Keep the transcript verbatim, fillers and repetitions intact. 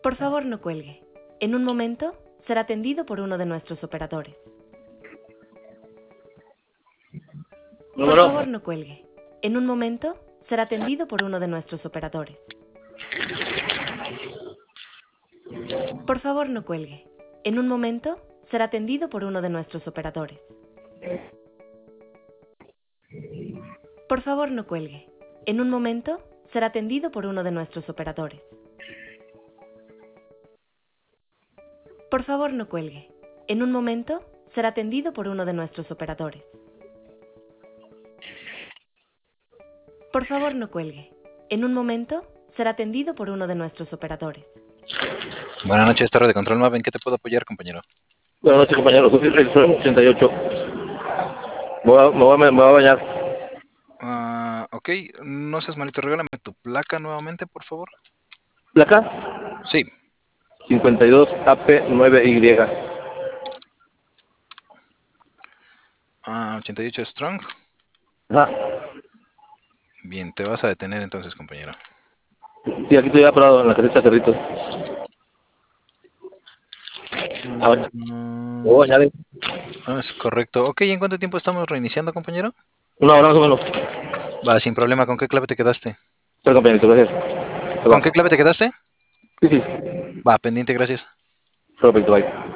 Por favor, no cuelgue. En un momento, será atendido por uno de nuestros operadores. Por Número. favor, no cuelgue. En un momento, será atendido por uno de nuestros operadores. Por favor, no cuelgue. En un momento, será atendido por uno de nuestros operadores. Por favor, no cuelgue. En un momento, será atendido por uno de nuestros operadores. Por favor, no cuelgue. En un momento, será atendido por uno de nuestros operadores. Por favor, no cuelgue. En un momento, será atendido por uno de nuestros operadores. Buenas noches, Torre de Control Map. ¿En qué te puedo apoyar, compañero? Buenas noches, compañero. Soy Regisor ochenta y ocho. Me voy a, me voy a, me voy a bañar. Ah, ok, no seas malito, regálame tu placa nuevamente, por favor. ¿Placa? Sí. cincuenta y dos A P nueve Y. Ah, ochenta y ocho Strong. Ajá. Bien, te vas a detener entonces, compañero. Sí, aquí estoy ya parado en la caseta Cerritos. A bañar. Mm, Me voy a bañar. eh. no es correcto. Ok, ¿en cuánto tiempo estamos reiniciando, compañero? Una hora más o menos. Va, sin problema. ¿Con qué clave te quedaste? Pero, compañerito, gracias. Se ¿Con va. qué clave te quedaste? Sí, sí. Va, pendiente, gracias. Perfecto, bye.